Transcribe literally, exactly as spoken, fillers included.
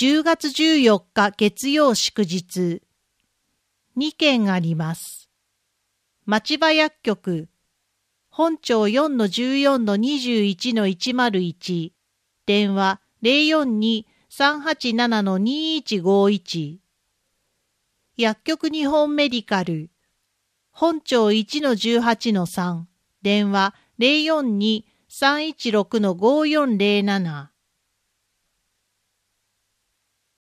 じゅうがつじゅうよっか月曜祝日。にけんあります。町場薬局、本庁 よんのじゅうよんのにじゅういちのいちまるいち、電話 ゼロよんに さんはちななのにいちごいち。薬局日本メディカル、本庁 いちのじゅうはちのさん、電話 ゼロよんに さんいちろくのごよんゼロなな。